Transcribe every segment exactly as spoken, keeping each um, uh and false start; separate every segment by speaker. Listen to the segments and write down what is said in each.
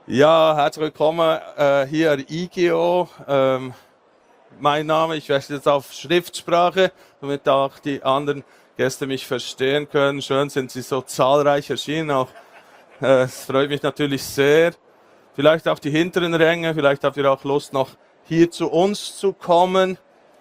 Speaker 1: Ja, herzlich willkommen äh, hier I G O. Ähm, mein Name, ich wechsle jetzt auf Schriftsprache, damit auch die anderen Gäste mich verstehen können. Schön sind Sie so zahlreich erschienen, auch äh, es freut mich natürlich sehr. Vielleicht auch die hinteren Ränge, vielleicht habt ihr auch Lust, noch hier zu uns zu kommen.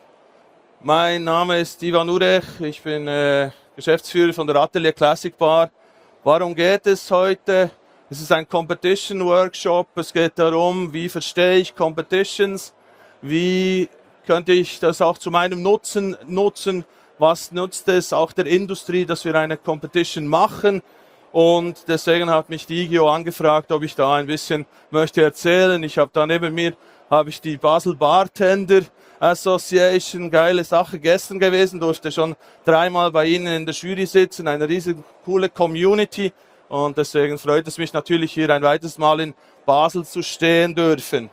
Speaker 1: Mein Name ist Ivan Urech, ich bin äh, Geschäftsführer von der Atelier Classic Bar. Warum geht es heute? Es ist ein Competition Workshop. Es geht darum, wie verstehe ich Competitions, wie könnte ich das auch zu meinem Nutzen nutzen, was nutzt es auch der Industrie, dass wir eine Competition machen. Und deswegen hat mich die I G O angefragt, ob ich da ein bisschen möchte erzählen. Ich habe da neben mir habe ich die Basel Bartender Association, geile Sache, gestern gewesen, durfte schon dreimal bei Ihnen in der Jury sitzen, eine riesig coole Community und deswegen freut es mich natürlich hier ein weiteres Mal in Basel zu stehen dürfen.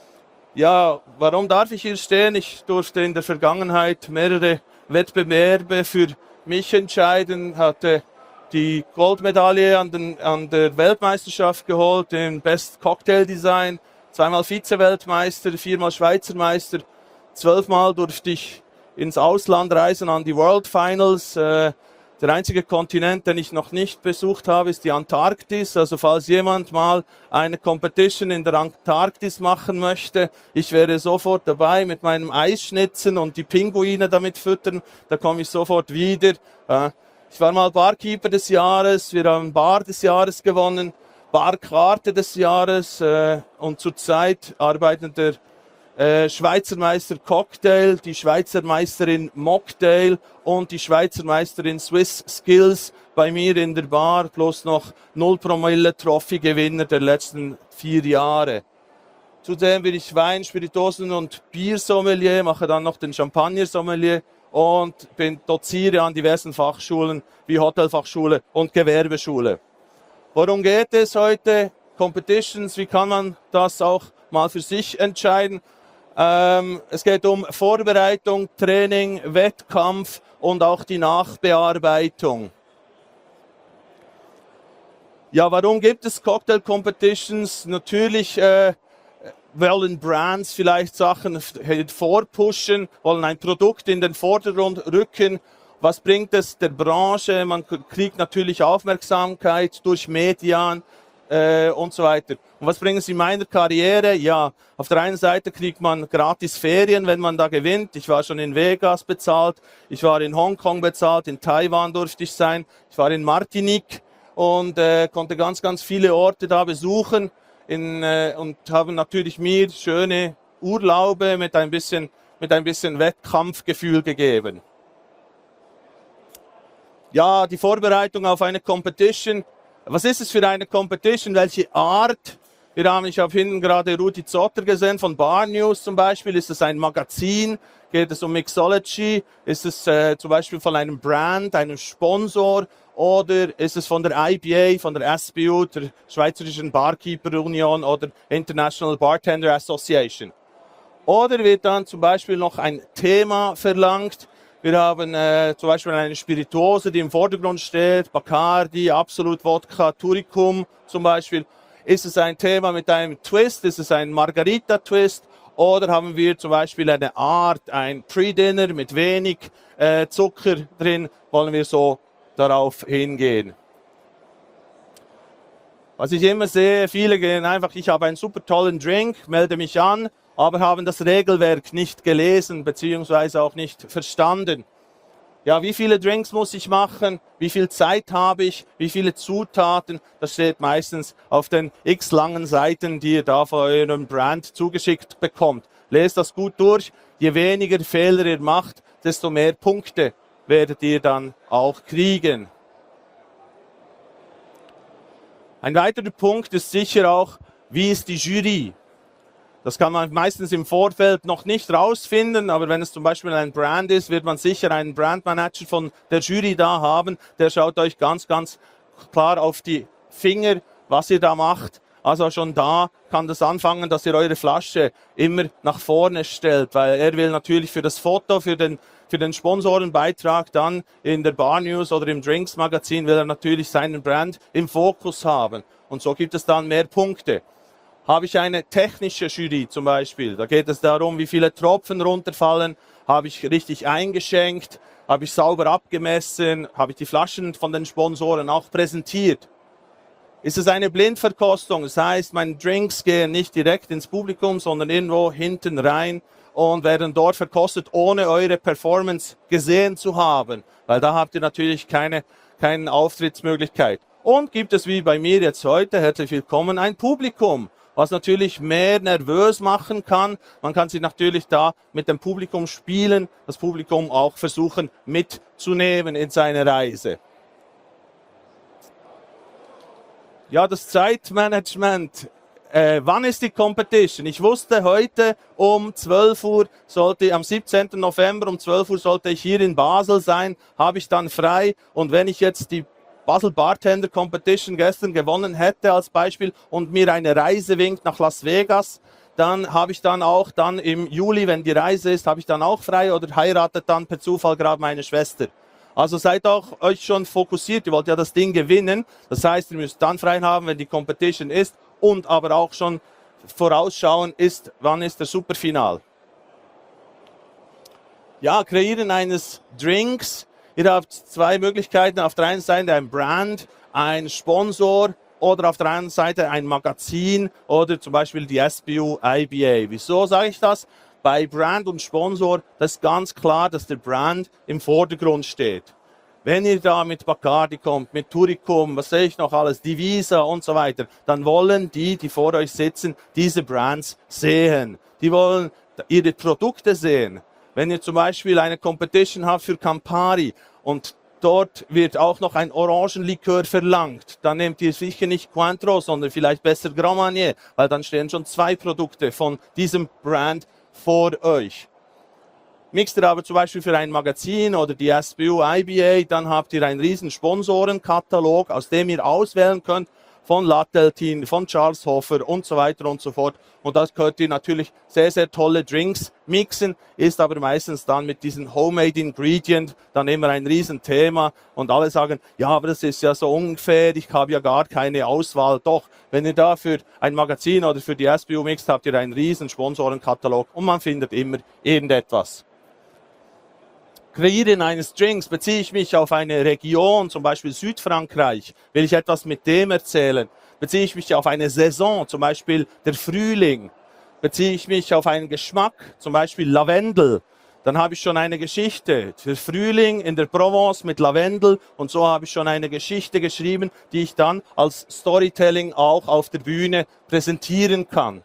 Speaker 1: Ja, warum darf ich hier stehen? Ich durfte in der Vergangenheit mehrere Wettbewerbe für mich entscheiden, hatte die Goldmedaille an, den, an der Weltmeisterschaft geholt im Best Cocktail Design, zweimal Vize-Weltmeister, viermal Schweizer Meister, zwölfmal durfte ich ins Ausland reisen an die World Finals. Äh, der einzige Kontinent, den ich noch nicht besucht habe, ist die Antarktis. Also falls jemand mal eine Competition in der Antarktis machen möchte, ich wäre sofort dabei mit meinem Eisschnitzen und die Pinguine damit füttern. Da komme ich sofort wieder. Äh, ich war mal Barkeeper des Jahres, wir haben Bar des Jahres gewonnen, Barkarte des Jahres äh, und zurzeit arbeitet der äh, Schweizer Meister Cocktail, die Schweizer Meisterin Mocktail und die Schweizer Meisterin Swiss Skills bei mir in der Bar, plus noch null Promille Trophy Gewinner der letzten vier Jahre. Zudem bin ich Wein, Spirituosen und Biersommelier, mache dann noch den Champagner-Sommelier und bin doziere an diversen Fachschulen wie Hotelfachschule und Gewerbeschule. Worum geht es heute? Competitions, wie kann man das auch mal für sich entscheiden? Ähm, es geht um Vorbereitung, Training, Wettkampf und auch die Nachbearbeitung. Ja, warum gibt es Cocktail Competitions? Natürlich äh, wollen Brands vielleicht Sachen vorpushen, wollen ein Produkt in den Vordergrund rücken. Was bringt es der Branche? Man kriegt natürlich Aufmerksamkeit durch Medien äh, und so weiter. Und was bringen sie in meiner Karriere? Ja, auf der einen Seite kriegt man gratis Ferien, wenn man da gewinnt. Ich war schon in Vegas bezahlt, ich war in Hongkong bezahlt, in Taiwan durfte ich sein, ich war in Martinique und äh, konnte ganz, ganz viele Orte da besuchen in, äh, und haben natürlich mir schöne Urlaube mit ein bisschen, mit ein bisschen Wettkampfgefühl gegeben. Ja, die Vorbereitung auf eine Competition. Was ist es für eine Competition? Welche Art? Wir haben, ich habe hinten gerade Rudi Zotter gesehen von Bar News zum Beispiel. Ist es ein Magazin? Geht es um Mixology? Ist es äh, zum Beispiel von einem Brand, einem Sponsor? Oder ist es von der I B A, von der S B U, der Schweizerischen Barkeeper Union oder International Bartender Association? Oder wird dann zum Beispiel noch ein Thema verlangt? Wir haben äh, zum Beispiel eine Spirituose, die im Vordergrund steht, Bacardi, Absolut Wodka, Turicum zum Beispiel. Ist es ein Thema mit einem Twist? Ist es ein Margarita-Twist? Oder haben wir zum Beispiel eine Art, ein Pre-Dinner mit wenig äh, Zucker drin? Wollen wir so darauf hingehen? Was ich immer sehe, viele gehen einfach, ich habe einen super tollen Drink, melde mich an, aber haben das Regelwerk nicht gelesen bzw. auch nicht verstanden. Ja, wie viele Drinks muss ich machen? Wie viel Zeit habe ich? Wie viele Zutaten? Das steht meistens auf den x langen Seiten, die ihr da von eurem Brand zugeschickt bekommt. Lest das gut durch. Je weniger Fehler ihr macht, desto mehr Punkte werdet ihr dann auch kriegen. Ein weiterer Punkt ist sicher auch, wie ist die Jury? Das kann man meistens im Vorfeld noch nicht rausfinden, aber wenn es zum Beispiel ein Brand ist, wird man sicher einen Brandmanager von der Jury da haben. Der schaut euch ganz, ganz klar auf die Finger, was ihr da macht. Also schon da kann das anfangen, dass ihr eure Flasche immer nach vorne stellt, weil er will natürlich für das Foto, für den, für den Sponsorenbeitrag dann in der Bar News oder im Drinks Magazin will er natürlich seinen Brand im Fokus haben. Und so gibt es dann mehr Punkte. Habe ich eine technische Jury zum Beispiel, da geht es darum, wie viele Tropfen runterfallen, habe ich richtig eingeschenkt, habe ich sauber abgemessen, habe ich die Flaschen von den Sponsoren auch präsentiert. Ist es eine Blindverkostung, das heißt, meine Drinks gehen nicht direkt ins Publikum, sondern irgendwo hinten rein und werden dort verkostet, ohne eure Performance gesehen zu haben, weil da habt ihr natürlich keine, keine Auftrittsmöglichkeit. Und gibt es wie bei mir jetzt heute, herzlich willkommen, ein Publikum, was natürlich mehr nervös machen kann. Man kann sich natürlich da mit dem Publikum spielen, das Publikum auch versuchen mitzunehmen in seine Reise. Ja, das Zeitmanagement. Äh, wann ist die Competition? Ich wusste, heute um zwölf Uhr sollte, am siebzehnten November um zwölf Uhr sollte ich hier in Basel sein, habe ich dann frei. Und wenn ich jetzt die Basel Bartender Competition gestern gewonnen hätte als Beispiel und mir eine Reise winkt nach Las Vegas, dann habe ich dann auch dann im Juli, wenn die Reise ist, habe ich dann auch frei oder heiratet dann per Zufall gerade meine Schwester. Also seid auch euch schon fokussiert, ihr wollt ja das Ding gewinnen, das heißt, ihr müsst dann frei haben, wenn die Competition ist und aber auch schon vorausschauen ist, wann ist der Superfinal. Ja, Kreieren eines Drinks. Ihr habt zwei Möglichkeiten, auf der einen Seite ein Brand, ein Sponsor oder auf der anderen Seite ein Magazin oder zum Beispiel die S B U I B A. Wieso sage ich das? Bei Brand und Sponsor, das ist ganz klar, dass der Brand im Vordergrund steht. Wenn ihr da mit Bacardi kommt, mit Turicum, was sehe ich noch alles, Divisa und so weiter, dann wollen die, die vor euch sitzen, diese Brands sehen. Die wollen ihre Produkte sehen. Wenn ihr zum Beispiel eine Competition habt für Campari und dort wird auch noch ein Orangenlikör verlangt, dann nehmt ihr sicher nicht Cointreau, sondern vielleicht besser Grand Marnier, weil dann stehen schon zwei Produkte von diesem Brand vor euch. Mixt ihr aber zum Beispiel für ein Magazin oder die S B U I B A, dann habt ihr einen riesen Sponsorenkatalog, aus dem ihr auswählen könnt, von Latteltin, von Charles Hofer und so weiter und so fort. Und das könnt ihr natürlich sehr, sehr tolle Drinks mixen, ist aber meistens dann mit diesem Homemade Ingredient dann immer ein Riesenthema. Und alle sagen, ja, aber das ist ja so ungefähr, ich habe ja gar keine Auswahl. Doch, wenn ihr da für ein Magazin oder für die S B U mixt, habt ihr einen riesen Sponsorenkatalog und man findet immer irgendetwas. Kreieren eines Drinks, beziehe ich mich auf eine Region, zum Beispiel Südfrankreich, will ich etwas mit dem erzählen, beziehe ich mich auf eine Saison, zum Beispiel der Frühling, beziehe ich mich auf einen Geschmack, zum Beispiel Lavendel, dann habe ich schon eine Geschichte für Frühling in der Provence mit Lavendel und so habe ich schon eine Geschichte geschrieben, die ich dann als Storytelling auch auf der Bühne präsentieren kann.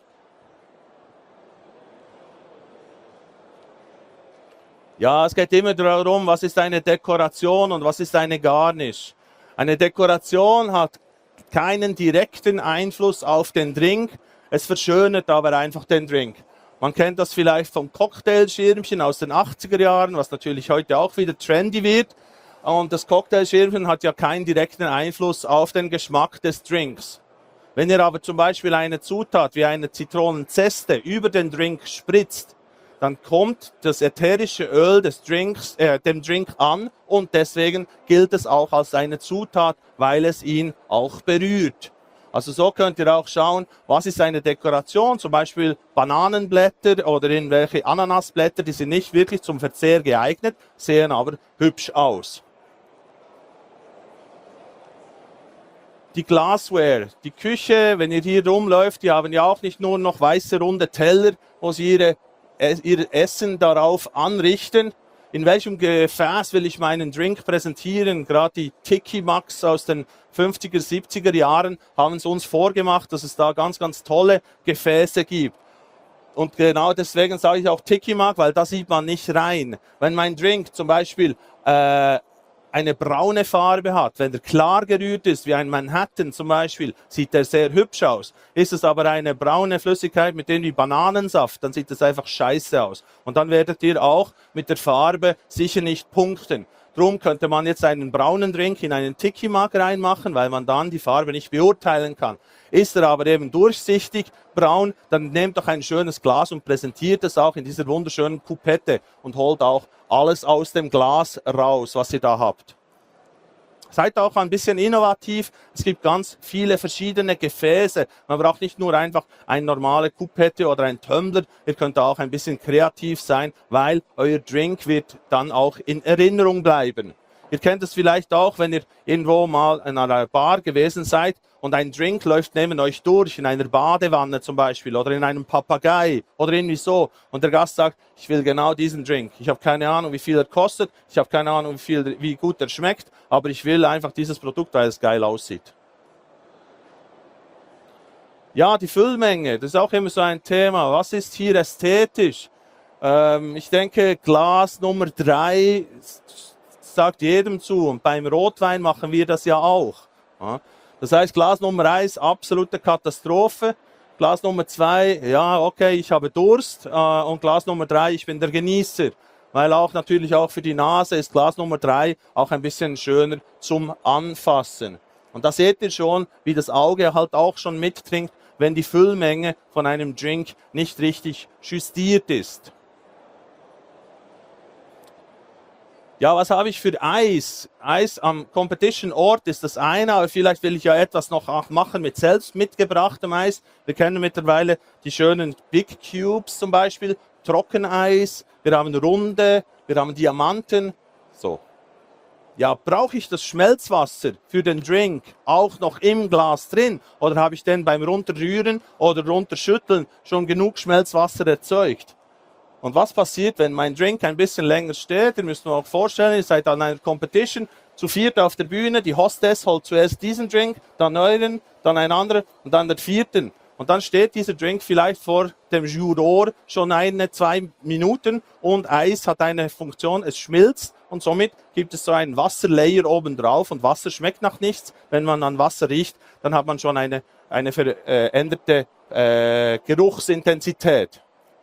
Speaker 1: Ja, es geht immer darum, was ist eine Dekoration und was ist eine Garnish. Eine Dekoration hat keinen direkten Einfluss auf den Drink, es verschönert aber einfach den Drink. Man kennt das vielleicht vom Cocktailschirmchen aus den achtziger Jahren, was natürlich heute auch wieder trendy wird. Und das Cocktailschirmchen hat ja keinen direkten Einfluss auf den Geschmack des Drinks. Wenn ihr aber zum Beispiel eine Zutat wie eine Zitronenzeste über den Drink spritzt, dann kommt das ätherische Öl des Drinks, äh, dem Drink an und deswegen gilt es auch als eine Zutat, weil es ihn auch berührt. Also so könnt ihr auch schauen, was ist eine Dekoration, zum Beispiel Bananenblätter oder irgendwelche Ananasblätter, die sind nicht wirklich zum Verzehr geeignet, sehen aber hübsch aus. Die Glassware, die Küche, wenn ihr hier rumläuft, die haben ja auch nicht nur noch weiße runde Teller, wo sie ihre ihr Essen darauf anrichten. In welchem Gefäß will ich meinen Drink präsentieren? Gerade die Tiki Max aus den fünfziger, siebziger Jahren haben es uns vorgemacht, dass es da ganz, ganz tolle Gefäße gibt. Und genau deswegen sage ich auch Tiki Max, weil da sieht man nicht rein. Wenn mein Drink zum Beispiel äh, eine braune Farbe hat, wenn er klar gerührt ist, wie ein Manhattan zum Beispiel, sieht er sehr hübsch aus. Ist es aber eine braune Flüssigkeit mit irgendwie Bananensaft, dann sieht es einfach scheiße aus. Und dann werdet ihr auch mit der Farbe sicher nicht punkten. Drum könnte man jetzt einen braunen Drink in einen Tiki Max reinmachen, weil man dann die Farbe nicht beurteilen kann. Ist er aber eben durchsichtig braun, dann nehmt doch ein schönes Glas und präsentiert es auch in dieser wunderschönen Kupette und holt auch alles aus dem Glas raus, was ihr da habt. seid auch ein bisschen innovativ. Es gibt ganz viele verschiedene Gefäße. Man braucht nicht nur einfach eine normale Kupette oder ein Tumbler. Ihr könnt auch ein bisschen kreativ sein, weil euer Drink wird dann auch in Erinnerung bleiben. Ihr kennt es vielleicht auch, wenn ihr irgendwo mal in einer Bar gewesen seid und ein Drink läuft neben euch durch, in einer Badewanne zum Beispiel oder in einem Papagei oder irgendwie so. Und der Gast sagt, ich will genau diesen Drink. Ich habe keine Ahnung, wie viel er kostet, ich habe keine Ahnung, wie, viel, wie gut er schmeckt, aber ich will einfach dieses Produkt, weil es geil aussieht. Ja, die Füllmenge, das ist auch immer so ein Thema. Was ist hier ästhetisch? Ähm, ich denke, Glas Nummer drei sagt jedem zu. Und beim Rotwein machen wir das ja auch. Ja. Das heißt, Glas Nummer eins, absolute Katastrophe. Glas Nummer zwei, ja, okay, ich habe Durst. Äh, und Glas Nummer drei, ich bin der Genießer. Weil auch natürlich auch für die Nase ist Glas Nummer drei auch ein bisschen schöner zum Anfassen. Und da seht ihr schon, wie das Auge halt auch schon mittrinkt, wenn die Füllmenge von einem Drink nicht richtig justiert ist. Ja, was habe ich für Eis? Eis am Competition-Ort ist das eine, aber vielleicht will ich ja etwas noch machen mit selbst mitgebrachtem Eis. Wir kennen mittlerweile die schönen Big Cubes zum Beispiel, Trockeneis, wir haben Runde, wir haben Diamanten. So. Ja, brauche ich das Schmelzwasser für den Drink auch noch im Glas drin? Oder habe ich denn beim Runterrühren oder Runterschütteln schon genug Schmelzwasser erzeugt? Und was passiert, wenn mein Drink ein bisschen länger steht? Ihr müsst euch auch vorstellen, ihr seid an einer Competition, zu viert auf der Bühne, die Hostess holt zuerst diesen Drink, dann euren, dann einen anderen und dann den vierten. Und dann steht dieser Drink vielleicht vor dem Juror schon eine, zwei Minuten und Eis hat eine Funktion, es schmilzt und somit gibt es so einen Wasserlayer oben drauf und Wasser schmeckt nach nichts. Wenn man an Wasser riecht, dann hat man schon eine, eine veränderte äh, Geruchsintensität.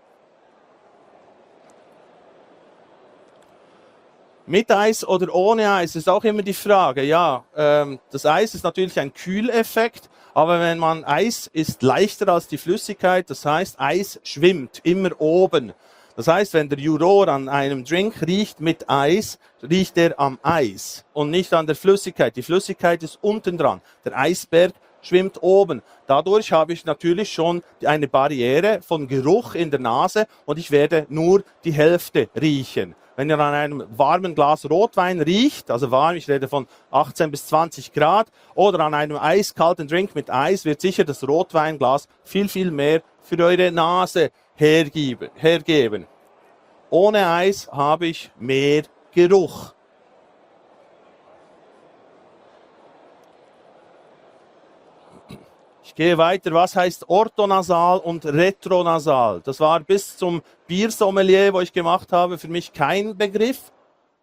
Speaker 1: Mit Eis oder ohne Eis ist auch immer die Frage. Ja, ähm, das Eis ist natürlich ein Kühleffekt, aber wenn man Eis ist leichter als die Flüssigkeit, das heißt, Eis schwimmt immer oben. Das heißt, wenn der Juror an einem Drink riecht mit Eis, riecht er am Eis und nicht an der Flüssigkeit. Die Flüssigkeit ist unten dran. Der Eisberg schwimmt oben. Dadurch habe ich natürlich schon eine Barriere von Geruch in der Nase und ich werde nur die Hälfte riechen. Wenn ihr an einem warmen Glas Rotwein riecht, also warm, ich rede von achtzehn bis zwanzig Grad, oder an einem eiskalten Drink mit Eis, wird sicher das Rotweinglas viel, viel mehr für eure Nase hergeben. Ohne Eis habe ich mehr Geruch. Ich gehe weiter. Was heißt orthonasal und retronasal? Das war bis zum Biersommelier, wo ich gemacht habe, für mich kein Begriff.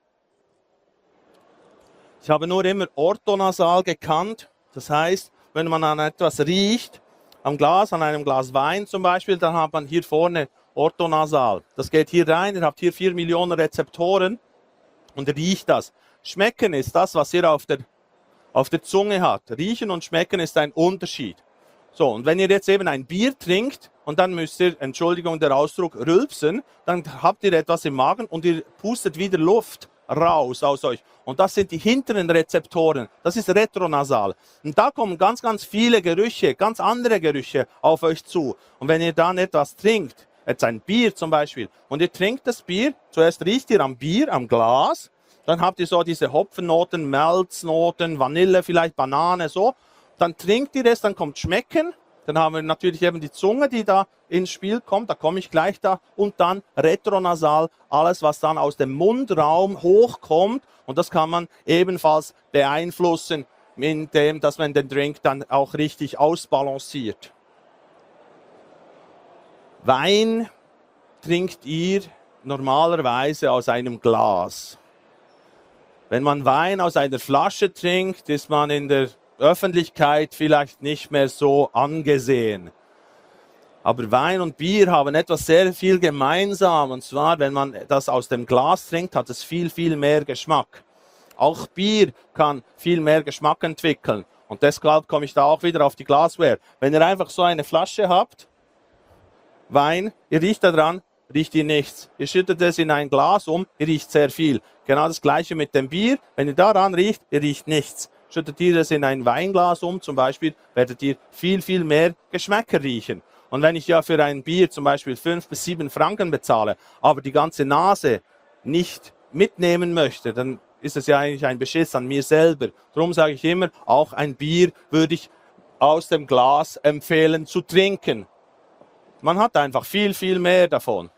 Speaker 1: Ich habe nur immer orthonasal gekannt. Das heißt, wenn man an etwas riecht, am Glas, an einem Glas Wein zum Beispiel, dann hat man hier vorne orthonasal. Das geht hier rein, ihr habt hier vier Millionen Rezeptoren und riecht das. Schmecken ist das, was ihr auf der, auf der Zunge habt. Riechen und schmecken ist ein Unterschied. So, und wenn ihr jetzt eben ein Bier trinkt und dann müsst ihr, Entschuldigung der Ausdruck, rülpsen, dann habt ihr etwas im Magen und ihr pustet wieder Luft raus aus euch. Und das sind die hinteren Rezeptoren, das ist retronasal. Und da kommen ganz, ganz viele Gerüche, ganz andere Gerüche auf euch zu. Und wenn ihr dann etwas trinkt, jetzt ein Bier zum Beispiel, und ihr trinkt das Bier, zuerst riecht ihr am Bier, am Glas, dann habt ihr so diese Hopfennoten, Malznoten, Vanille, vielleicht Banane, so. Dann trinkt ihr es, dann kommt Schmecken, dann haben wir natürlich eben die Zunge, die da ins Spiel kommt, da komme ich gleich da, und dann retronasal, alles was dann aus dem Mundraum hochkommt, und das kann man ebenfalls beeinflussen, indem dass man den Drink dann auch richtig ausbalanciert. Wein trinkt ihr normalerweise aus einem Glas. Wenn man Wein aus einer Flasche trinkt, ist man in der Öffentlichkeit vielleicht nicht mehr so angesehen. Aber Wein und Bier haben etwas sehr viel gemeinsam. Und zwar, wenn man das aus dem Glas trinkt, hat es viel, viel mehr Geschmack. Auch Bier kann viel mehr Geschmack entwickeln. Und deshalb komme ich da auch wieder auf die Glassware. Wenn ihr einfach so eine Flasche habt, Wein, ihr riecht da dran, riecht ihr nichts. Ihr schüttet es in ein Glas um, ihr riecht sehr viel. Genau das gleiche mit dem Bier. Wenn ihr daran riecht, ihr riecht nichts. Schüttet ihr es in ein Weinglas um, zum Beispiel, werdet ihr viel, viel mehr Geschmäcker riechen. Und wenn ich ja für ein Bier zum Beispiel fünf bis sieben Franken bezahle, aber die ganze Nase nicht mitnehmen möchte, dann ist es ja eigentlich ein Beschiss an mir selber. Darum sage ich immer, auch ein Bier würde ich aus dem Glas empfehlen zu trinken. Man hat einfach viel, viel mehr davon.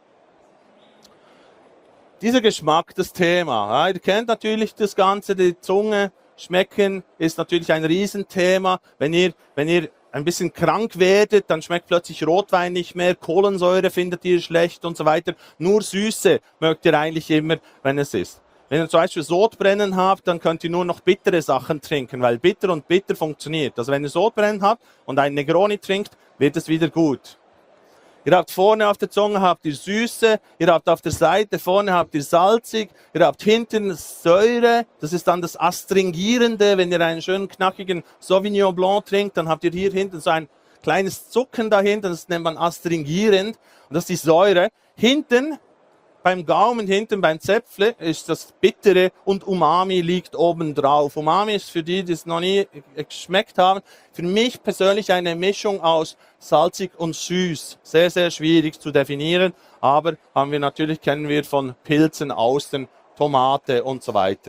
Speaker 1: Dieser Geschmack, das Thema. Ja, ihr kennt natürlich das Ganze, die Zunge, Schmecken ist natürlich ein Riesenthema. Wenn ihr, wenn ihr ein bisschen krank werdet, dann schmeckt plötzlich Rotwein nicht mehr, Kohlensäure findet ihr schlecht und so weiter. Nur Süße mögt ihr eigentlich immer, wenn es ist. Wenn ihr zum Beispiel Sodbrennen habt, dann könnt ihr nur noch bittere Sachen trinken, weil bitter und bitter funktioniert. Also wenn ihr Sodbrennen habt und einen Negroni trinkt, wird es wieder gut. Ihr habt vorne auf der Zunge habt ihr Süße, ihr habt auf der Seite vorne habt ihr salzig, ihr habt hinten Säure, das ist dann das Astringierende. Wenn ihr einen schönen knackigen Sauvignon Blanc trinkt, dann habt ihr hier hinten so ein kleines Zucken dahinter, das nennt man astringierend und das ist die Säure. Hinten beim Gaumen, hinten beim Zäpfle ist das Bittere und Umami liegt oben drauf. Umami ist für die, die es noch nie geschmeckt haben, für mich persönlich eine Mischung aus salzig und süß. Sehr, sehr schwierig zu definieren, aber haben wir natürlich, kennen wir von Pilzen, Austern, Tomate und so weiter.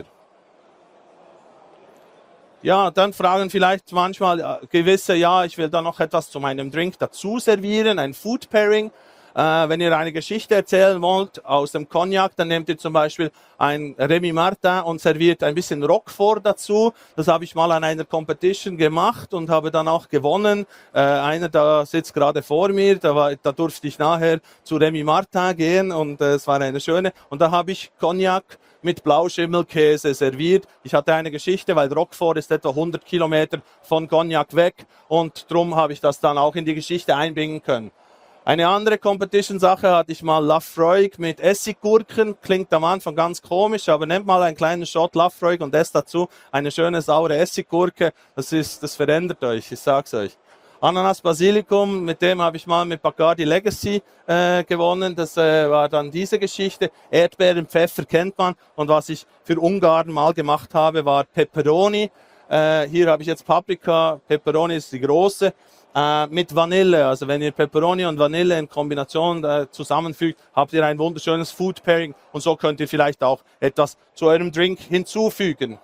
Speaker 1: Ja, dann fragen vielleicht manchmal gewisse, ja, ich will da noch etwas zu meinem Drink dazu servieren, ein Food Pairing. Äh, wenn ihr eine Geschichte erzählen wollt aus dem Cognac, dann nehmt ihr zum Beispiel ein Rémy Martin und serviert ein bisschen Roquefort dazu. Das habe ich mal an einer Competition gemacht und habe dann auch gewonnen. Äh, einer da sitzt gerade vor mir, da, war, da durfte ich nachher zu Rémy Martin gehen und äh, es war eine schöne. Und da habe ich Cognac mit Blauschimmelkäse serviert. Ich hatte eine Geschichte, weil Roquefort ist etwa hundert Kilometer von Cognac weg und darum habe ich das dann auch in die Geschichte einbringen können. Eine andere Competition-Sache hatte ich mal Laphroaig mit Essiggurken. Klingt am Anfang ganz komisch, aber nehmt mal einen kleinen Shot Laphroaig und esst dazu eine schöne saure Essiggurke. Das ist, das verändert euch, ich sag's euch. Ananas Basilikum, mit dem habe ich mal mit Bacardi Legacy äh, gewonnen. Das äh, war dann diese Geschichte. Erdbeeren, Pfeffer kennt man. Und was ich für Ungarn mal gemacht habe, war Peperoni. Äh, hier habe ich jetzt Paprika. Peperoni ist die große. Äh, mit Vanille, also wenn ihr Peperoni und Vanille in Kombination äh, zusammenfügt, habt ihr ein wunderschönes Food Pairing und so könnt ihr vielleicht auch etwas zu eurem Drink hinzufügen.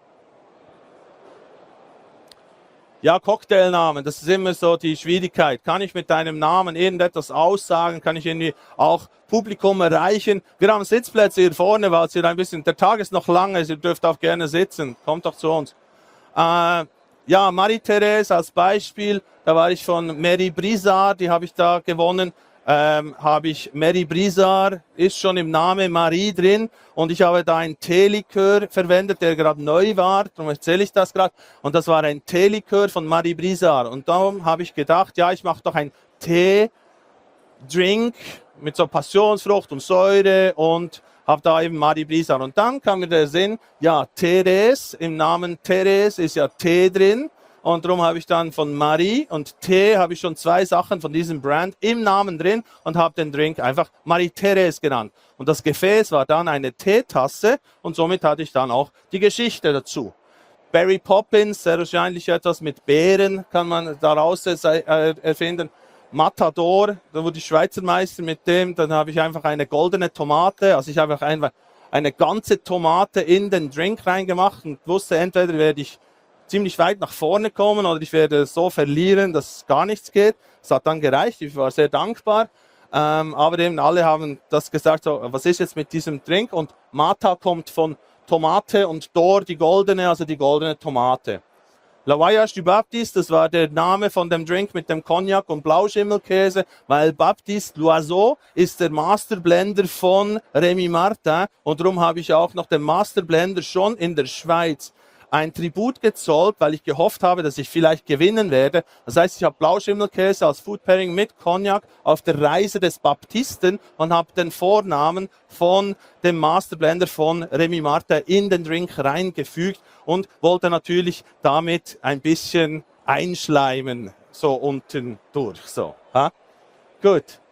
Speaker 1: Ja, Cocktailnamen, das ist immer so die Schwierigkeit. Kann ich mit deinem Namen irgendetwas aussagen? Kann ich irgendwie auch Publikum erreichen? Wir haben Sitzplätze hier vorne, weil es hier ein bisschen, der Tag ist noch lang, also ihr dürft auch gerne sitzen. Kommt doch zu uns. Äh, Ja, Marie-Therese als Beispiel, da war ich von Mary Brizard, die habe ich da gewonnen. Ähm, habe ich Mary Brizard, ist schon im Namen Marie drin und ich habe da einen Teelikör verwendet, der gerade neu war, darum erzähle ich das gerade. Und das war ein Teelikör von Marie Brizard und darum habe ich gedacht, ja, ich mache doch ein Tee-Drink mit so Passionsfrucht und Säure und habe da eben Marie Brizard. Und dann kam mir der Sinn, ja, Therese, im Namen Therese ist ja Tee drin. Und darum habe ich dann von Marie und Tee habe ich schon zwei Sachen von diesem Brand im Namen drin und habe den Drink einfach Marie-Therese genannt. Und das Gefäß war dann eine Teetasse und somit hatte ich dann auch die Geschichte dazu. Berry Poppins, sehr wahrscheinlich etwas mit Beeren kann man daraus erfinden. Matador, da wurde ich Schweizer Meister mit dem, dann habe ich einfach eine goldene Tomate, also ich habe einfach eine ganze Tomate in den Drink reingemacht und wusste, entweder werde ich ziemlich weit nach vorne kommen oder ich werde so verlieren, dass gar nichts geht. Das hat dann gereicht, ich war sehr dankbar, ähm, aber eben alle haben das gesagt, so, was ist jetzt mit diesem Drink? Und Mata kommt von Tomate und Dor, die goldene, also die goldene Tomate. La Voyage du Baptiste, das war der Name von dem Drink mit dem Cognac und Blauschimmelkäse, weil Baptiste Loiseau ist der Masterblender von Rémy Martin und darum habe ich auch noch dem Masterblender schon in der Schweiz ein Tribut gezollt, weil ich gehofft habe, dass ich vielleicht gewinnen werde. Das heißt, ich habe Blauschimmelkäse als Food Pairing mit Cognac auf der Reise des Baptisten und habe den Vornamen von dem Masterblender von Rémy Martin in den Drink reingefügt und wollte natürlich damit ein bisschen einschleimen, so unten durch. So, ha? Gut.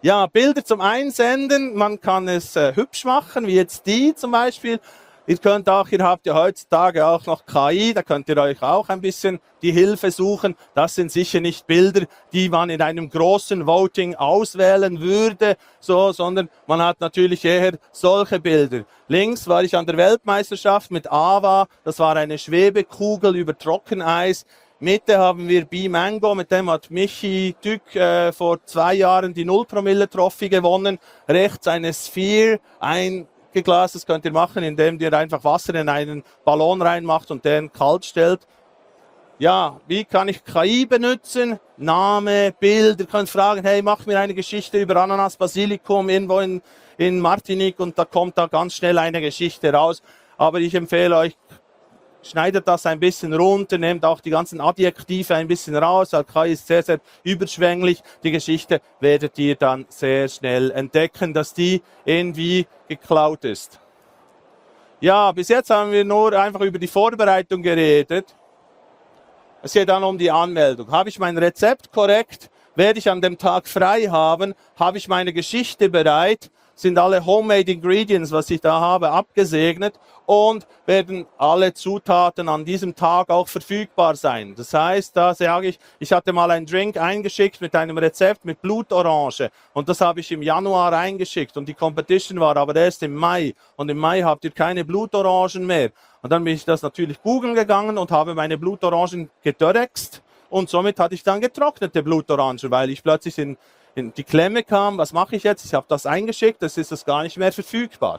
Speaker 1: Ja, Bilder zum Einsenden, man kann es äh, hübsch machen, wie jetzt die zum Beispiel. Ihr könnt auch, ihr habt ja heutzutage auch noch K I, da könnt ihr euch auch ein bisschen die Hilfe suchen. Das sind sicher nicht Bilder, die man in einem großen Voting auswählen würde, so, sondern man hat natürlich eher solche Bilder. Links war ich an der Weltmeisterschaft mit A V A, das war eine Schwebekugel über Trockeneis. Mitte haben wir B-Mango, mit dem hat Michi Dück äh, vor zwei Jahren die Null-Promille-Trophy gewonnen. Rechts eine Sphere, ein Glas, das könnt ihr machen, indem ihr einfach Wasser in einen Ballon reinmacht und den kalt stellt. Ja, wie kann ich K I benutzen? Name, Bild, ihr könnt fragen, hey, mach mir eine Geschichte über Ananas Basilikum irgendwo in, in Martinique und da kommt da ganz schnell eine Geschichte raus. Aber ich empfehle euch, schneidet das ein bisschen runter, nehmt auch die ganzen Adjektive ein bisschen raus, weil K I ist sehr, sehr überschwänglich. Die Geschichte werdet ihr dann sehr schnell entdecken, dass die irgendwie geklaut ist. Ja, bis jetzt haben wir nur einfach über die Vorbereitung geredet. Es geht dann um die Anmeldung. Habe ich mein Rezept korrekt? Werde ich an dem Tag frei haben? Habe ich meine Geschichte bereit? Sind alle Homemade Ingredients, was ich da habe, abgesegnet und werden alle Zutaten an diesem Tag auch verfügbar sein. Das heißt, da sage ich, ich hatte mal einen Drink eingeschickt mit einem Rezept mit Blutorange und das habe ich im Januar eingeschickt und die Competition war aber erst im Mai und im Mai habt ihr keine Blutorangen mehr. Und dann bin ich das natürlich googeln gegangen und habe meine Blutorangen gedörrext und somit hatte ich dann getrocknete Blutorangen, weil ich plötzlich in in die Klemme kam, was mache ich jetzt? Ich habe das eingeschickt, das ist das gar nicht mehr verfügbar.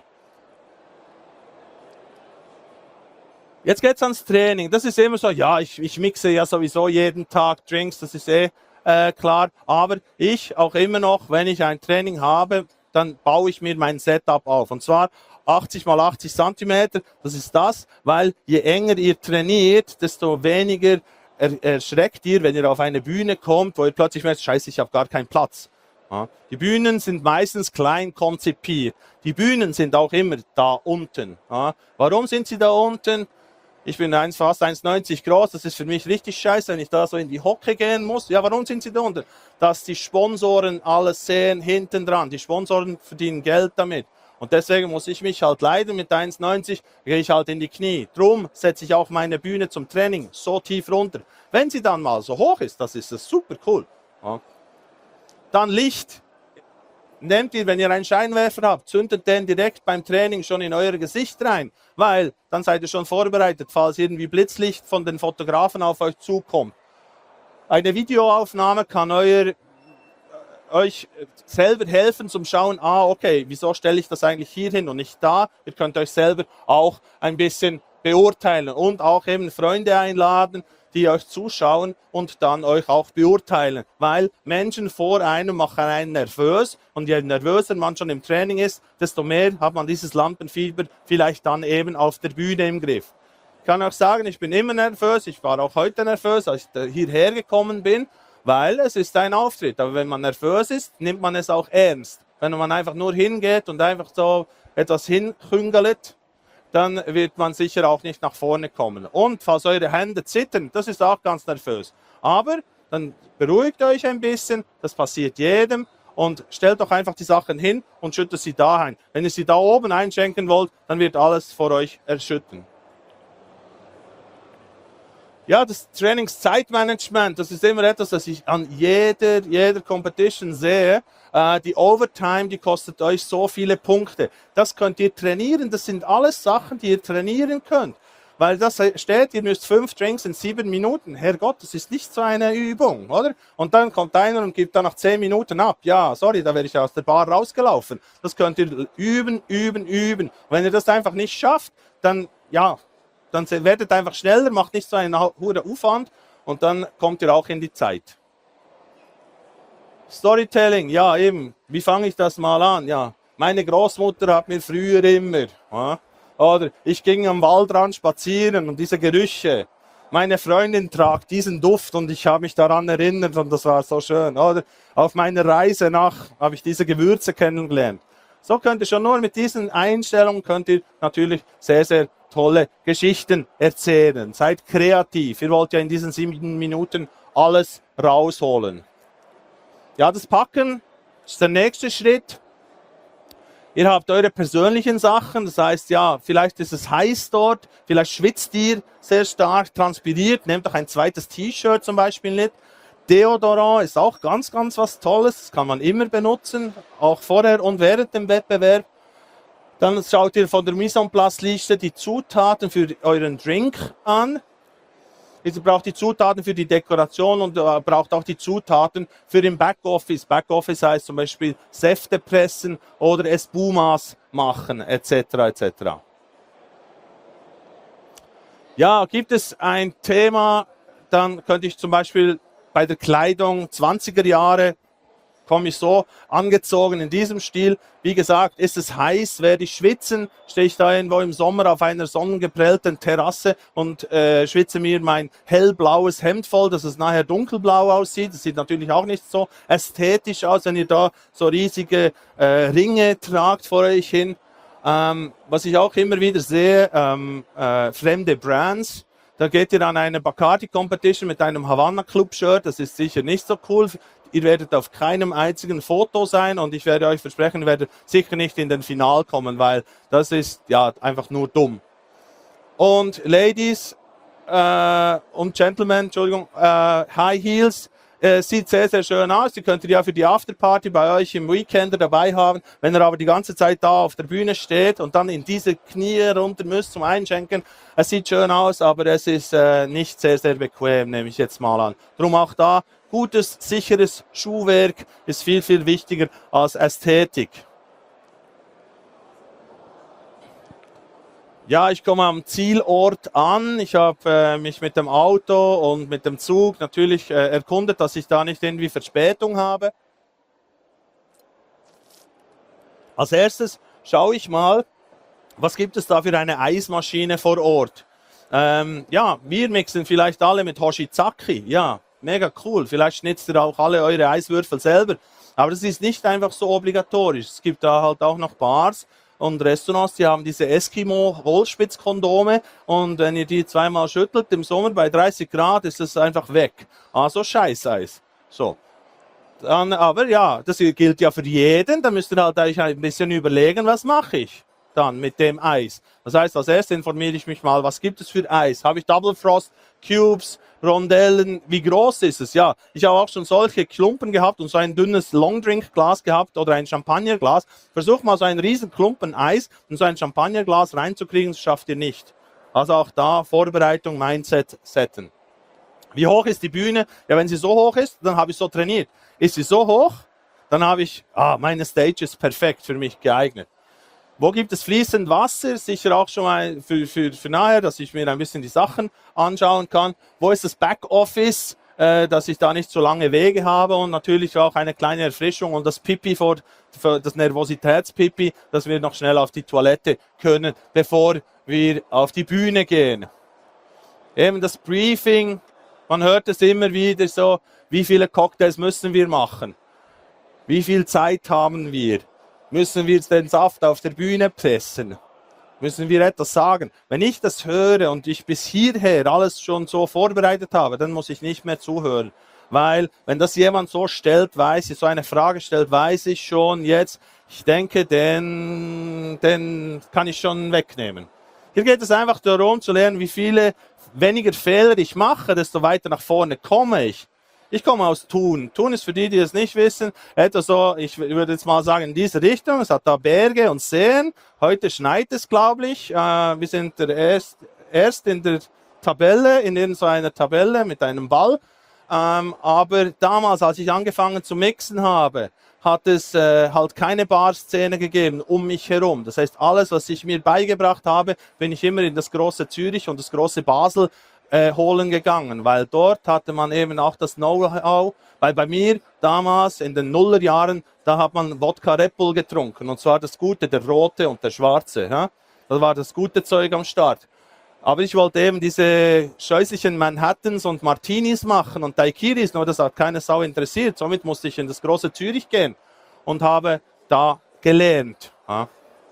Speaker 1: Jetzt geht es ans Training. Das ist immer so, ja, ich, ich mixe ja sowieso jeden Tag Drinks, das ist eh äh, klar. Aber ich auch immer noch, wenn ich ein Training habe, dann baue ich mir mein Setup auf. Und zwar achtzig mal achtzig Zentimeter, das ist das, weil je enger ihr trainiert, desto weniger erschreckt ihr, wenn ihr auf eine Bühne kommt, wo ihr plötzlich merkt, scheiße, ich habe gar keinen Platz. Ja. Die Bühnen sind meistens klein konzipiert. Die Bühnen sind auch immer da unten. Ja. Warum sind sie da unten? Ich bin fast eins neunzig groß, das ist für mich richtig scheiße, wenn ich da so in die Hocke gehen muss. Ja, warum sind sie da unten? Dass die Sponsoren alles sehen hinten dran. Die Sponsoren verdienen Geld damit. Und deswegen muss ich mich halt leiden, mit eins neunzig gehe ich halt in die Knie. Drum setze ich auch meine Bühne zum Training so tief runter. Wenn sie dann mal so hoch ist, das ist das super cool. Ja. Dann Licht. Nehmt ihr, wenn ihr einen Scheinwerfer habt, zündet den direkt beim Training schon in euer Gesicht rein, weil dann seid ihr schon vorbereitet, falls irgendwie Blitzlicht von den Fotografen auf euch zukommt. Eine Videoaufnahme kann euer euch selber helfen zum Schauen, ah, okay, wieso stelle ich das eigentlich hier hin und nicht da? Ihr könnt euch selber auch ein bisschen beurteilen und auch eben Freunde einladen, die euch zuschauen und dann euch auch beurteilen, weil Menschen vor einem machen einen nervös und je nervöser man schon im Training ist, desto mehr hat man dieses Lampenfieber vielleicht dann eben auf der Bühne im Griff. Ich kann auch sagen, ich bin immer nervös, ich war auch heute nervös, als ich hierher gekommen bin, weil es ist ein Auftritt. Aber wenn man nervös ist, nimmt man es auch ernst. Wenn man einfach nur hingeht und einfach so etwas hinküngelet, dann wird man sicher auch nicht nach vorne kommen. Und falls eure Hände zittern, das ist auch ganz nervös. Aber dann beruhigt euch ein bisschen, das passiert jedem und stellt doch einfach die Sachen hin und schüttet sie da ein. Wenn ihr sie da oben einschenken wollt, dann wird alles vor euch erschüttern. Ja, das Trainingszeitmanagement, das ist immer etwas, das ich an jeder, jeder Competition sehe. Äh, die Overtime, die kostet euch so viele Punkte. Das könnt ihr trainieren, das sind alles Sachen, die ihr trainieren könnt. Weil das steht, ihr müsst fünf Drinks in sieben Minuten. Herrgott, das ist nicht so eine Übung, oder? Und dann kommt einer und gibt dann nach zehn Minuten ab. Ja, sorry, da wäre ich aus der Bar rausgelaufen. Das könnt ihr üben, üben, üben. Und wenn ihr das einfach nicht schafft, dann, ja, dann werdet einfach schneller, macht nicht so einen hohen Aufwand und dann kommt ihr auch in die Zeit. Storytelling, ja eben, wie fange ich das mal an? Ja, meine Großmutter hat mir früher immer, ja, oder ich ging am Waldrand spazieren und diese Gerüche. Meine Freundin tragt diesen Duft und ich habe mich daran erinnert und das war so schön. Oder auf meiner Reise nach habe ich diese Gewürze kennengelernt. So könnt ihr schon nur mit diesen Einstellungen könnt ihr natürlich sehr, sehr tolle Geschichten erzählen. Seid kreativ. Ihr wollt ja in diesen sieben Minuten alles rausholen. Ja, das Packen Das ist der nächste Schritt. Ihr habt eure persönlichen Sachen, das heißt, ja, vielleicht ist es heiß dort, vielleicht schwitzt ihr sehr stark, transpiriert, nehmt doch ein zweites T-Shirt zum Beispiel mit. Deodorant ist auch ganz, ganz was Tolles, das kann man immer benutzen, auch vorher und während dem Wettbewerb. Dann schaut ihr von der Mise en Place-Liste die Zutaten für euren Drink an. Ihr braucht die Zutaten für die Dekoration und äh, braucht auch die Zutaten für den Backoffice. Backoffice heißt zum Beispiel Säfte pressen oder Espumas machen, et cetera et cetera. Ja, gibt es ein Thema, dann könnte ich zum Beispiel bei der Kleidung zwanziger Jahre komme ich so angezogen in diesem Stil. Wie gesagt, ist es heiß, werde ich schwitzen, stehe ich da irgendwo im Sommer auf einer sonnengeprellten Terrasse und äh, schwitze mir mein hellblaues Hemd voll, dass es nachher dunkelblau aussieht. Das sieht natürlich auch nicht so ästhetisch aus, wenn ihr da so riesige äh, Ringe tragt vor euch hin. Ähm, was ich auch immer wieder sehe, ähm, äh, fremde Brands. Da geht ihr an eine Bacardi Competition mit einem Havana Club Shirt, das ist sicher nicht so cool. Ihr werdet auf keinem einzigen Foto sein und ich werde euch versprechen, ihr werdet sicher nicht in den Final kommen, weil das ist ja einfach nur dumm. Und Ladies äh, und Gentlemen, Entschuldigung, äh, High Heels, äh, sieht sehr, sehr schön aus. Die könnt ihr ja für die Afterparty bei euch im Weekender dabei haben. Wenn ihr aber die ganze Zeit da auf der Bühne steht und dann in diese Knie runter müsst zum Einschenken, es sieht schön aus, aber es ist äh, nicht sehr, sehr bequem, nehme ich jetzt mal an. Drum auch da, gutes, sicheres Schuhwerk ist viel, viel wichtiger als Ästhetik. Ja, ich komme am Zielort an. Ich habe äh, mich mit dem Auto und mit dem Zug natürlich äh, erkundet, dass ich da nicht irgendwie Verspätung habe. Als erstes schaue ich mal, was gibt es da für eine Eismaschine vor Ort. Ähm, ja, wir mixen vielleicht alle mit Hoshizaki. Ja, mega cool. Vielleicht schnitzt ihr auch alle eure Eiswürfel selber. Aber das ist nicht einfach so obligatorisch. Es gibt da halt auch noch Bars und Restaurants, die haben diese Eskimo-Holzspitzkondome und wenn ihr die zweimal schüttelt im Sommer bei dreißig Grad, ist es einfach weg. Also Scheißeis. So. Dann, aber ja, das gilt ja für jeden. Da müsst ihr halt euch ein bisschen überlegen, was mache ich dann mit dem Eis. Das heißt, als erstes informiere ich mich mal, was gibt es für Eis? Habe ich Double Frost, Cubes, Rondellen? Wie groß ist es? Ja, ich habe auch schon solche Klumpen gehabt und so ein dünnes Longdrink-Glas gehabt oder ein Champagnerglas. Versuch mal so einen riesen Klumpen Eis und so ein Champagnerglas reinzukriegen, das schafft ihr nicht. Also auch da Vorbereitung, Mindset setten. Wie hoch ist die Bühne? Ja, wenn sie so hoch ist, dann habe ich so trainiert. Ist sie so hoch, dann habe ich, ah, meine Stage ist perfekt für mich geeignet. Wo gibt es fließend Wasser? Sicher auch schon mal für, für, für nachher, dass ich mir ein bisschen die Sachen anschauen kann. Wo ist das Backoffice, äh, dass ich da nicht so lange Wege habe und natürlich auch eine kleine Erfrischung und das Pipi, vor, für das Nervositätspipi, dass wir noch schnell auf die Toilette können, bevor wir auf die Bühne gehen. Eben das Briefing, man hört es immer wieder so, wie viele Cocktails müssen wir machen? Wie viel Zeit haben wir? Müssen wir den Saft auf der Bühne pressen? Müssen wir etwas sagen? Wenn ich das höre und ich bis hierher alles schon so vorbereitet habe, dann muss ich nicht mehr zuhören. Weil, wenn das jemand so stellt, weiß ich, so eine Frage stellt, weiß ich schon jetzt, ich denke, den, den kann ich schon wegnehmen. Hier geht es einfach darum zu lernen, wie viele weniger Fehler ich mache, desto weiter nach vorne komme ich. Ich komme aus Thun. Thun ist für die, die es nicht wissen, etwa so, ich würde jetzt mal sagen, in diese Richtung. Es hat da Berge und Seen. Heute schneit es, glaube ich. Äh, wir sind der erst, erst in der Tabelle, in so einer Tabelle mit einem Ball. Ähm, aber damals, als ich angefangen zu mixen habe, hat es äh, halt keine Barszene gegeben um mich herum. Das heißt, alles, was ich mir beigebracht habe, bin ich immer in das große Zürich und das große Basel Äh, holen gegangen, weil dort hatte man eben auch das Know-how, weil bei mir damals in den Nullerjahren, da hat man Wodka Red Bull getrunken und zwar das Gute, der rote und der schwarze, ja? Das war das gute Zeug am Start. Aber ich wollte eben diese scheußlichen Manhattans und Martinis machen und Daiquiris, nur das hat keine Sau interessiert, somit musste ich in das große Zürich gehen und habe da gelernt. Ja?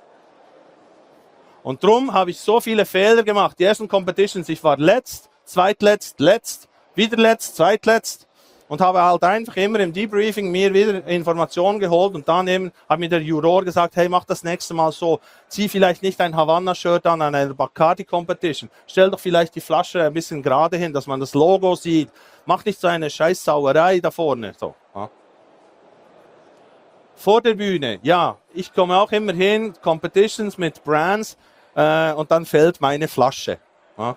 Speaker 1: Und darum habe ich so viele Fehler gemacht. Die ersten Competitions, ich war letzt, zweitletzt, letzt, wieder letzt, zweitletzt. und habe halt einfach immer im Debriefing mir wieder Informationen geholt und dann eben hat mir der Juror gesagt, hey, mach das nächste Mal so, zieh vielleicht nicht ein Havanna-Shirt an an einer Bacardi-Competition, stell doch vielleicht die Flasche ein bisschen gerade hin, dass man das Logo sieht, mach nicht so eine scheiß Sauerei da vorne. So, ja. Vor der Bühne, ja, ich komme auch immer hin, Competitions mit Brands äh, und dann fällt meine Flasche. Ja.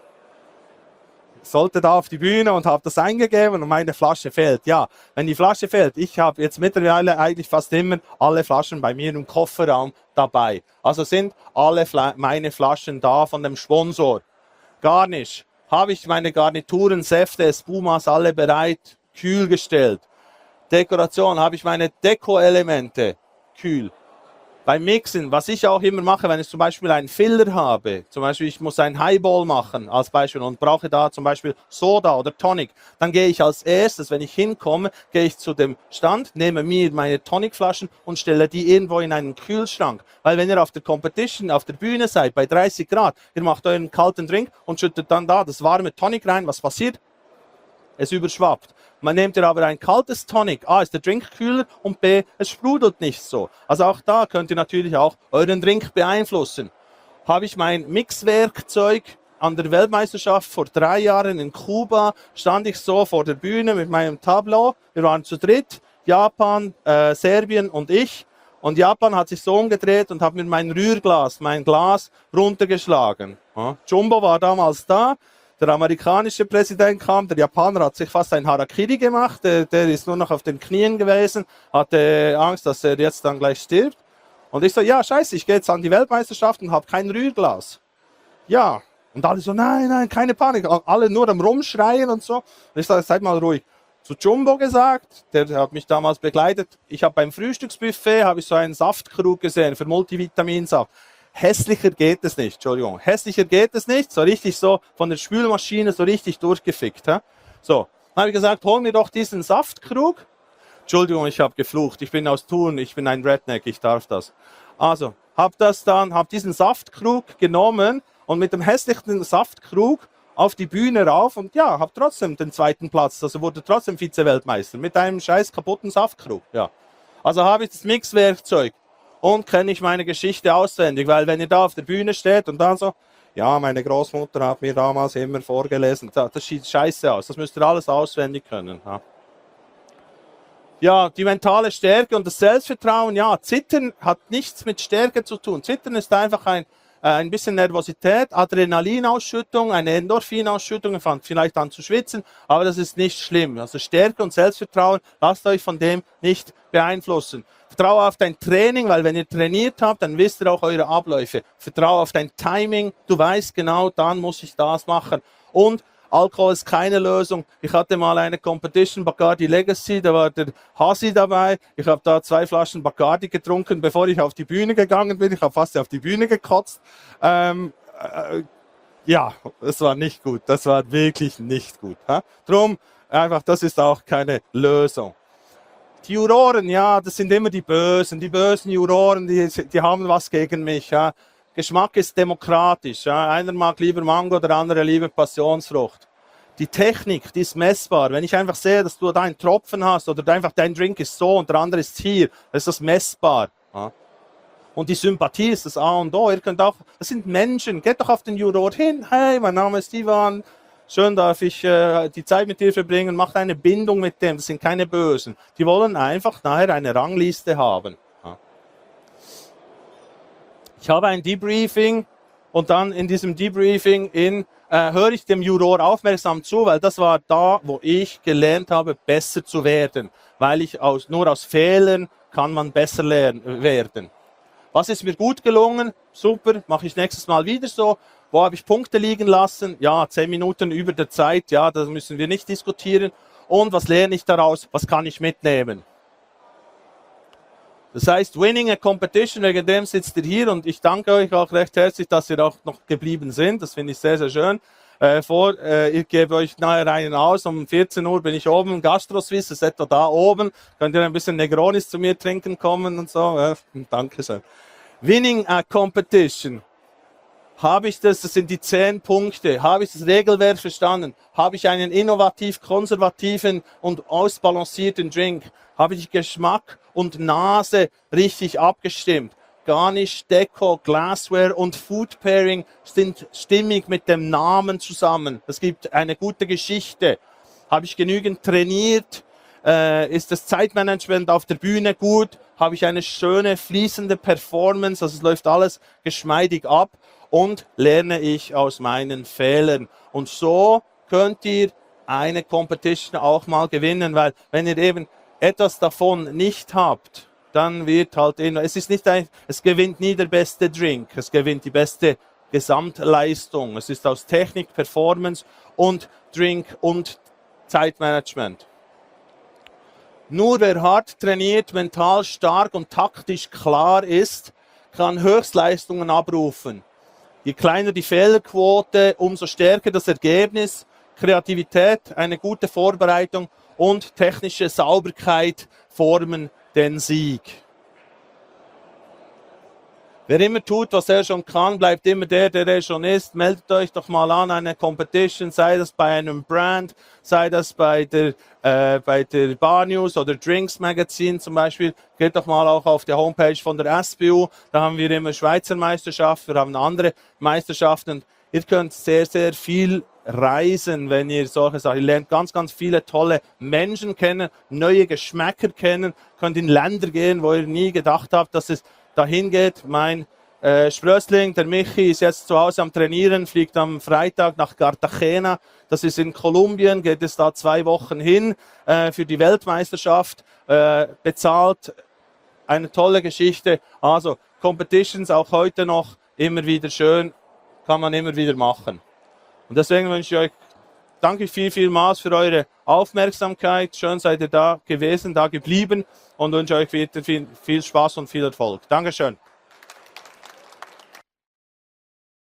Speaker 1: Sollte da auf die Bühne und habe das eingegeben und meine Flasche fällt. Ja, wenn die Flasche fällt, ich habe jetzt mittlerweile eigentlich fast immer alle Flaschen bei mir im Kofferraum dabei. Also sind alle Fla meine Flaschen da von dem Sponsor. Garnish, habe ich meine Garnituren, Säfte, Espumas alle bereit, kühl gestellt. Dekoration, habe ich meine Deko-Elemente, kühl. Beim Mixen, was ich auch immer mache, wenn ich zum Beispiel einen Filler habe, zum Beispiel ich muss einen Highball machen als Beispiel und brauche da zum Beispiel Soda oder Tonic, dann gehe ich als erstes, wenn ich hinkomme, gehe ich zu dem Stand, nehme mir meine Tonicflaschen und stelle die irgendwo in einen Kühlschrank. Weil wenn ihr auf der Competition, auf der Bühne seid, bei dreißig Grad, ihr macht euren kalten Drink und schüttet dann da das warme Tonic rein, was passiert? Es überschwappt. Man nimmt ihr aber ein kaltes Tonic. A, ist der Drink kühler und B, es sprudelt nicht so. Also auch da könnt ihr natürlich auch euren Drink beeinflussen. Habe ich mein Mixwerkzeug an der Weltmeisterschaft vor drei Jahren in Kuba, stand ich so vor der Bühne mit meinem Tableau. Wir waren zu dritt, Japan, äh, Serbien und ich. Und Japan hat sich so umgedreht und hat mir mein Rührglas, mein Glas runtergeschlagen. Ja. Jumbo war damals da. Der amerikanische Präsident kam, der Japaner hat sich fast ein Harakiri gemacht, der, der ist nur noch auf den Knien gewesen, hatte Angst, dass er jetzt dann gleich stirbt. Und ich so, ja, scheiße, ich gehe jetzt an die Weltmeisterschaft und habe kein Rührglas. Ja, und alle so, nein, nein, keine Panik, alle nur am Rumschreien und so. Und ich sage, seid mal ruhig. Zu Jumbo gesagt, der hat mich damals begleitet, ich habe beim Frühstücksbuffet, habe ich so einen Saftkrug gesehen für Multivitaminsaft. Hässlicher geht es nicht, Entschuldigung. Hässlicher geht es nicht, so richtig so von der Spülmaschine so richtig durchgefickt. He? So, dann habe ich gesagt, hol mir doch diesen Saftkrug. Entschuldigung, ich habe geflucht, ich bin aus Thun, ich bin ein Redneck, ich darf das. Also, habe das dann, habe diesen Saftkrug genommen und mit dem hässlichen Saftkrug auf die Bühne rauf und ja, habe trotzdem den zweiten Platz, also wurde trotzdem Vize-Weltmeister mit einem scheiß kaputten Saftkrug. Ja. Also habe ich das Mixwerkzeug. Und kenne ich meine Geschichte auswendig, weil wenn ihr da auf der Bühne steht und dann so, ja, meine Großmutter hat mir damals immer vorgelesen, das sieht scheiße aus, das müsst ihr alles auswendig können. Ja, ja, die mentale Stärke und das Selbstvertrauen, ja, Zittern hat nichts mit Stärke zu tun. Zittern ist einfach ein, äh, ein bisschen Nervosität, Adrenalinausschüttung, eine Endorphinausschüttung, fangt vielleicht an zu schwitzen, aber das ist nicht schlimm. Also Stärke und Selbstvertrauen, lasst euch von dem nicht beeinflussen. Vertraue auf dein Training, weil wenn ihr trainiert habt, dann wisst ihr auch eure Abläufe. Vertraue auf dein Timing, du weißt genau, dann muss ich das machen. Und Alkohol ist keine Lösung. Ich hatte mal eine Competition, Bacardi Legacy, da war der Hasi dabei. Ich habe da zwei Flaschen Bacardi getrunken, bevor ich auf die Bühne gegangen bin. Ich habe fast auf die Bühne gekotzt. Ähm, äh, ja, das war nicht gut. Das war wirklich nicht gut. Ha? Drum, einfach, das ist auch keine Lösung. Die Juroren, ja, das sind immer die Bösen. Die bösen Juroren, die, die haben was gegen mich. Ja. Geschmack ist demokratisch. Ja. Einer mag lieber Mango, der andere lieber Passionsfrucht. Die Technik, die ist messbar. Wenn ich einfach sehe, dass du da einen Tropfen hast oder einfach dein Drink ist so und der andere ist hier, dann ist das messbar. Ja. Und die Sympathie ist das A und O. Ihr könnt auch, das sind Menschen. Geht doch auf den Juror hin. Hey, mein Name ist Ivan. Schön darf ich äh, die Zeit mit dir verbringen, macht eine Bindung mit dem, das sind keine Bösen. Die wollen einfach nachher eine Rangliste haben. Ja. Ich habe ein Debriefing und dann in diesem Debriefing in, äh, höre ich dem Juror aufmerksam zu, weil das war da, wo ich gelernt habe, besser zu werden. Weil ich aus, nur aus Fehlern kann man besser lernen, werden. Was ist mir gut gelungen? Super, mache ich nächstes Mal wieder so. Wo habe ich Punkte liegen lassen? Ja, zehn Minuten über der Zeit, ja, das müssen wir nicht diskutieren. Und was lerne ich daraus? Was kann ich mitnehmen? Das heißt, winning a competition, wegen dem sitzt ihr hier und ich danke euch auch recht herzlich, dass ihr auch noch geblieben sind. Das finde ich sehr, sehr schön. Äh, vor, äh, ich gebe euch nachher einen aus, um vierzehn Uhr bin ich oben, Gastro-Swiss ist etwa da oben. Könnt ihr ein bisschen Negronis zu mir trinken kommen und so. Äh, Dankeschön. Winning a competition. Habe ich das, das sind die zehn Punkte, habe ich das Regelwerk verstanden? Habe ich einen innovativ, konservativen und ausbalancierten Drink? Habe ich Geschmack und Nase richtig abgestimmt? Garnish, Deko, Glassware und Food Pairing sind stimmig mit dem Namen zusammen. Es gibt eine gute Geschichte. Habe ich genügend trainiert? Äh, ist das Zeitmanagement auf der Bühne gut? Habe ich eine schöne, fließende Performance? Also es läuft alles geschmeidig ab und lerne ich aus meinen Fehlern. Und so könnt ihr eine Competition auch mal gewinnen, weil wenn ihr eben etwas davon nicht habt, dann wird halt, es ist nicht ein, es gewinnt nie der beste Drink, es gewinnt die beste Gesamtleistung. Es ist aus Technik, Performance und Drink und Zeitmanagement. Nur wer hart trainiert, mental stark und taktisch klar ist, kann Höchstleistungen abrufen. Je kleiner die Fehlerquote, umso stärker das Ergebnis. Kreativität, eine gute Vorbereitung und technische Sauberkeit formen den Sieg. Wer immer tut, was er schon kann, bleibt immer der, der er schon ist. Meldet euch doch mal an eine Competition, sei das bei einem Brand, sei das bei der, äh, bei der Bar News oder Drinks Magazine zum Beispiel. Geht doch mal auch auf die Homepage von der S B U. Da haben wir immer Schweizer Meisterschaften, wir haben andere Meisterschaften. Ihr könnt sehr, sehr viel reisen, wenn ihr solche Sachen, ihr lernt ganz, ganz viele tolle Menschen kennen, neue Geschmäcker kennen, könnt in Länder gehen, wo ihr nie gedacht habt, dass es dahin geht. Mein äh, Sprössling, der Michi, ist jetzt zu Hause am Trainieren, fliegt am Freitag nach Cartagena, das ist in Kolumbien, geht es da zwei Wochen hin äh, für die Weltmeisterschaft, äh, bezahlt, eine tolle Geschichte. Also Competitions auch heute noch immer wieder schön, kann man immer wieder machen. Und deswegen wünsche ich euch, danke viel, vielmals für eure Aufmerksamkeit. Schön seid ihr da gewesen, da geblieben und wünsche euch weiter viel, viel Spaß und viel Erfolg. Dankeschön.